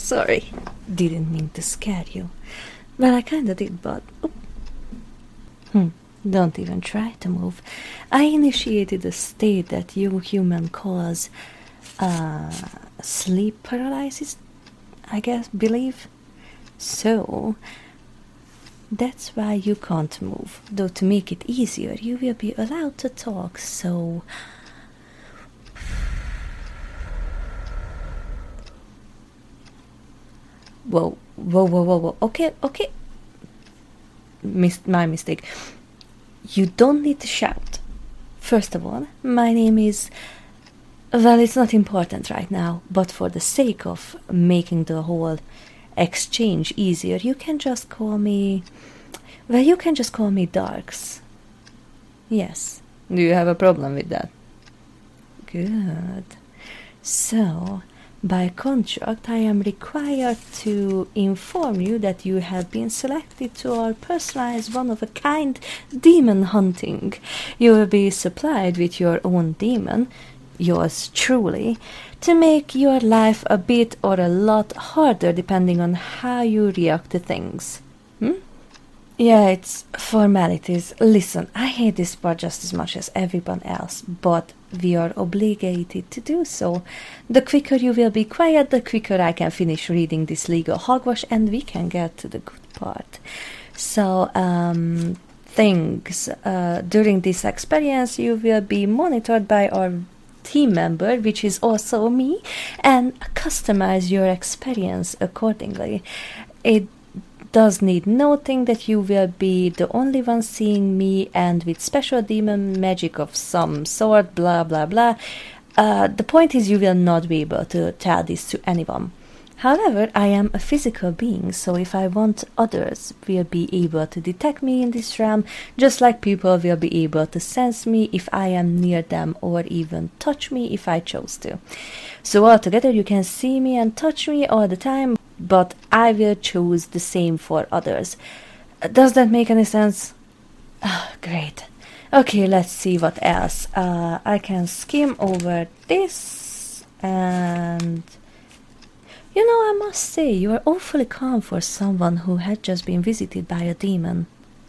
Sorry, didn't mean to scare you. Well, I kinda did, but... Don't even try to move. I initiated a state that you human calls sleep paralysis, I guess, believe. So, that's why you can't move. Though to make it easier, you will be allowed to talk, so... Whoa. Okay. My mistake. You don't need to shout. First of all, my name is... Well, it's not important right now, but for the sake of making the whole exchange easier, you can just call me... Well, you can just call me Darks. Yes. Do you have a problem with that? Good. So, by contract, I am required to inform you that you have been selected to our personalized one-of-a-kind demon hunting. You will be supplied with your own demon, yours truly, to make your life a bit or a lot harder depending on how you react to things. Yeah, it's formalities. Listen, I hate this part just as much as everyone else, but we are obligated to do so. The quicker you will be quiet, the quicker I can finish reading this legal hogwash and we can get to the good part. So, things. During this experience, you will be monitored by our team member, which is also me, and customize your experience accordingly. It does need noting that you will be the only one seeing me and with special demon magic of some sort, blah blah blah. The point is you will not be able to tell this to anyone. However, I am a physical being, so if I want, others will be able to detect me in this realm, just like people will be able to sense me if I am near them or even touch me if I chose to. So altogether you can see me and touch me all the time, but I will choose the same for others. Does that make any sense? Great. Okay, let's see what else. I can skim over this and... You know, I must say, you are awfully calm for someone who had just been visited by a demon.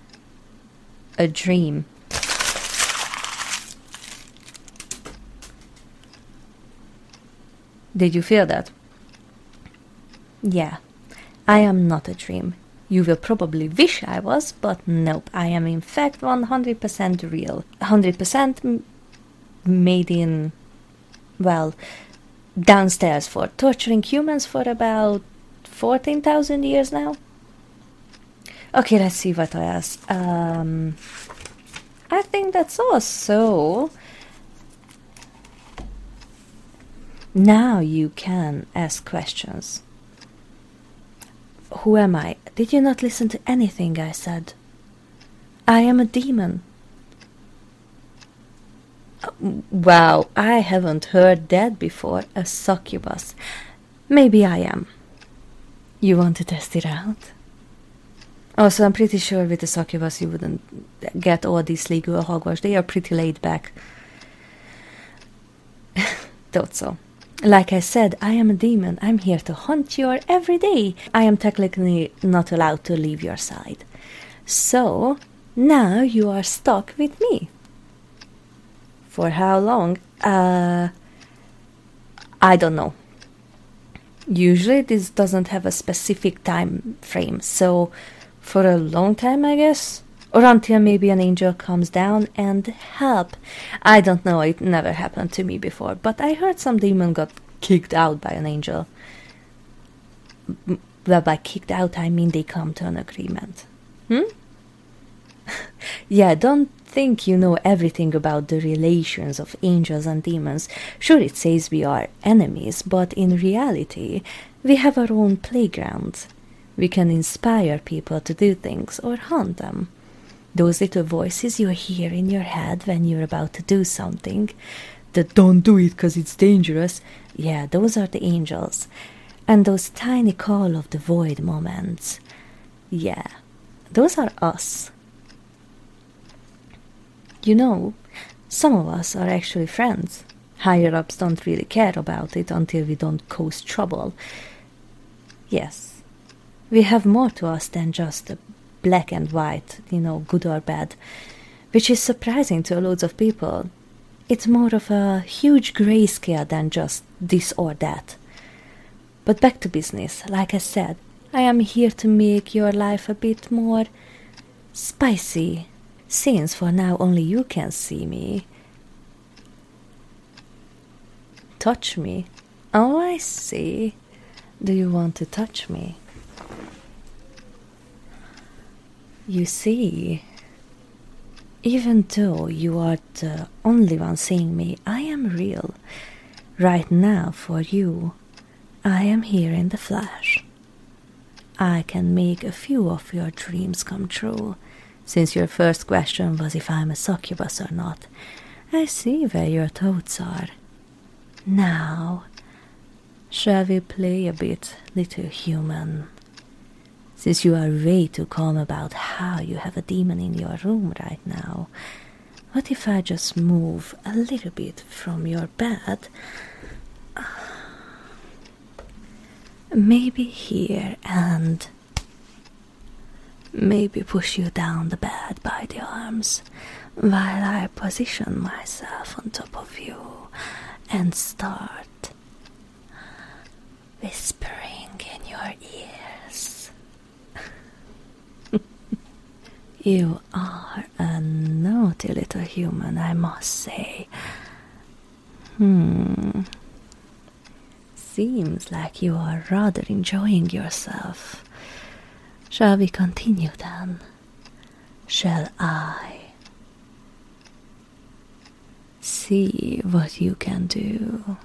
A dream. Did you feel that? Yeah, I am not a dream. You will probably wish I was, but nope, I am in fact 100% real. 100% made in, well, downstairs for torturing humans for about 14,000 years now. Okay, let's see what else. I think that's all. So now you can ask questions. Who am I? Did you not listen to anything I said? I am a demon. Wow, I haven't heard that before. A succubus. Maybe I am. You want to test it out? Also, I'm pretty sure with a succubus you wouldn't get all these legal hogwash. They are pretty laid back. Thought so. Like I said, I am a demon. I'm here to hunt you every day. I am technically not allowed to leave your side. So, now you are stuck with me. For how long? I don't know. Usually this doesn't have a specific time frame, so for a long time, I guess? Or until maybe an angel comes down and help. I don't know, it never happened to me before, but I heard some demon got kicked out by an angel. Well, by kicked out, I mean they come to an agreement. Yeah, don't think you know everything about the relations of angels and demons. Sure, it says we are enemies, but in reality, we have our own playground. We can inspire people to do things or hunt them. Those little voices you hear in your head when you're about to do something, that don't do it because it's dangerous, yeah, those are the angels. And those tiny call of the void moments, yeah, those are us. You know, some of us are actually friends. Higher-ups don't really care about it until we don't cause trouble. Yes, we have more to us than just a black and white, good or bad, which is surprising to loads of people. It's more of a huge grayscale than just this or that. But back to business. Like I said, I am here to make your life a bit more spicy, since for now only you can see me. Touch me? Oh, I see. Do you want to touch me? You see, even though you are the only one seeing me, I am real. Right now, for you, I am here in the flesh. I can make a few of your dreams come true. Since your first question was if I'm a succubus or not, I see where your thoughts are. Now, shall we play a bit, little human? Since you are way too calm about how you have a demon in your room right now, what if I just move a little bit from your bed? Maybe here, and maybe push you down the bed by the arms while I position myself on top of you and start whispering in your ears. You are a naughty little human, I must say. Seems like you are rather enjoying yourself. Shall we continue then? Shall I see what you can do?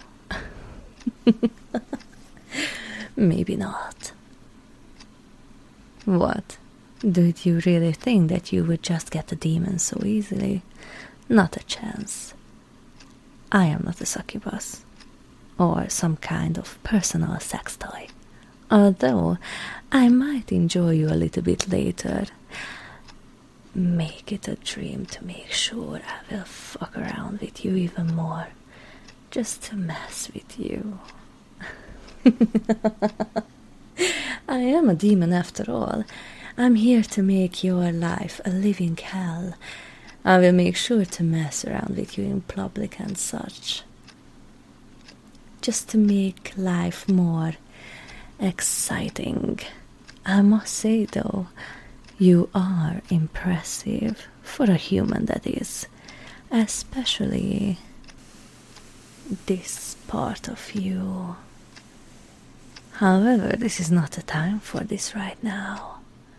Maybe not. What? Did you really think that you would just get the demon so easily? Not a chance. I am not a succubus, or some kind of personal sex toy. Although I might enjoy you a little bit later. Make it a dream to make sure I will fuck around with you even more, just to mess with you. I am a demon after all. I'm here to make your life a living hell. I will make sure to mess around with you in public and such, just to make life more exciting. I must say though, you are impressive, for a human that is, especially this part of you. However, this is not the time for this right now.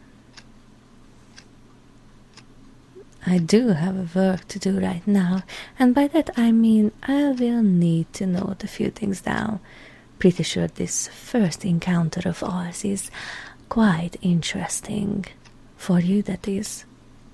I do have a work to do right now, and by that I mean I will need to note a few things down. Pretty sure this first encounter of ours is quite interesting. For you, that is.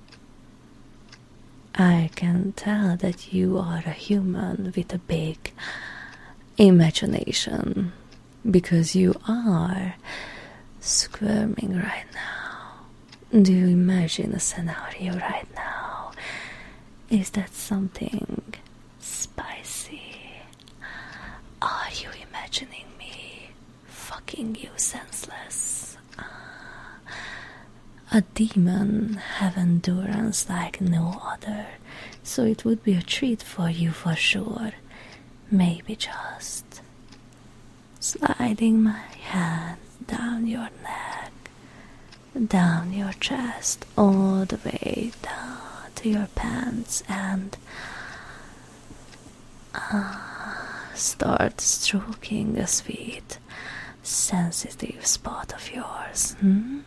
I can tell that you are a human with a big imagination, because you are squirming right now. Do you imagine a scenario right now? Is that something spicy? Are you imagining me fucking you senseless? A demon have endurance like no other, so it would be a treat for you for sure. Maybe just sliding my hand down your neck, down your chest, all the way down to your pants, and start stroking a sweet, sensitive spot of yours.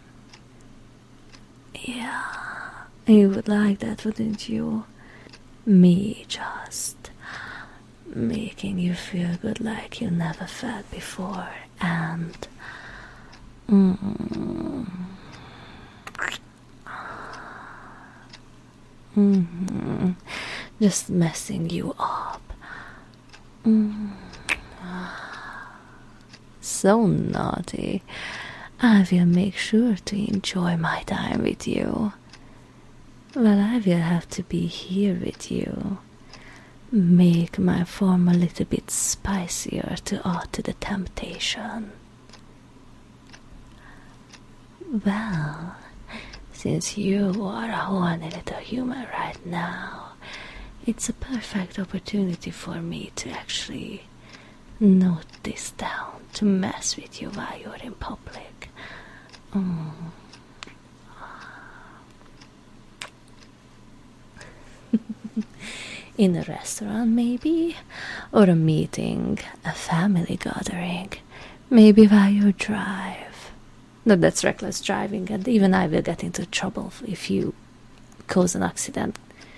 Yeah, you would like that, wouldn't you? Me just making you feel good like you never felt before, and just messing you up. So naughty. I will make sure to enjoy my time with you. Well, I will have to be here with you. Make my form a little bit spicier to add to the temptation. Well, since you are a horny little human right now, it's a perfect opportunity for me to actually note this down to mess with you while you're in public. In a restaurant, maybe, or a meeting, a family gathering, maybe while you drive. No, that's reckless driving, and even I will get into trouble if you cause an accident.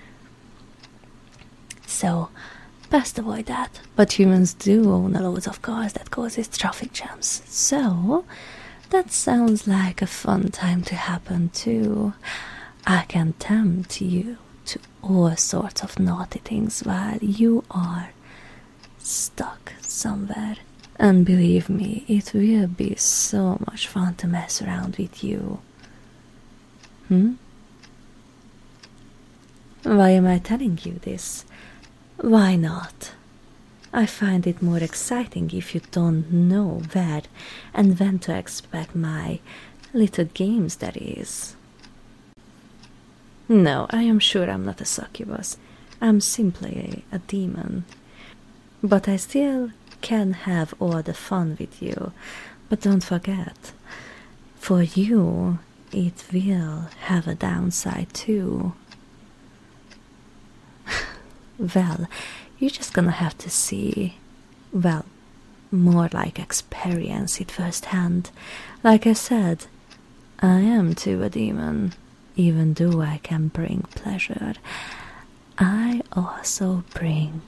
So, best avoid that. But humans do own a lot of cars that causes traffic jams. So, that sounds like a fun time to happen too. I can tempt you to all sorts of naughty things while you are stuck somewhere. And believe me, it will be so much fun to mess around with you. Why am I telling you this? Why not? I find it more exciting if you don't know where and when to expect my little games, that is. No, I am sure I'm not a succubus. I'm simply a demon. But I still can have all the fun with you. But don't forget, for you, it will have a downside too. Well, you're just gonna have to see, well, more like experience it firsthand. Like I said, I am too a demon. Even though I can bring pleasure, I also bring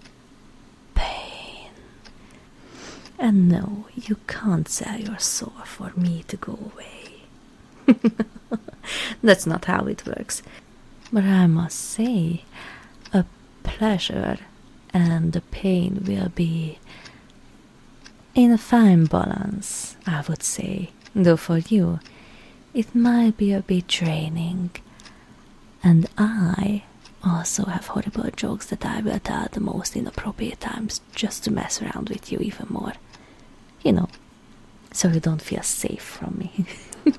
pain. And no, you can't sell your soul for me to go away. That's not how it works. But I must say, a pleasure and the pain will be in a fine balance, I would say. Though for you, it might be a bit draining. And I also have horrible jokes that I will tell the most inappropriate times just to mess around with you even more. You know, so you don't feel safe from me.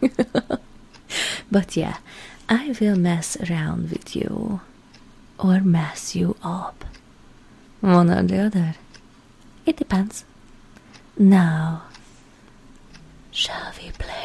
But yeah, I will mess around with you or mess you up. One or the other. It depends. Now, shall we play?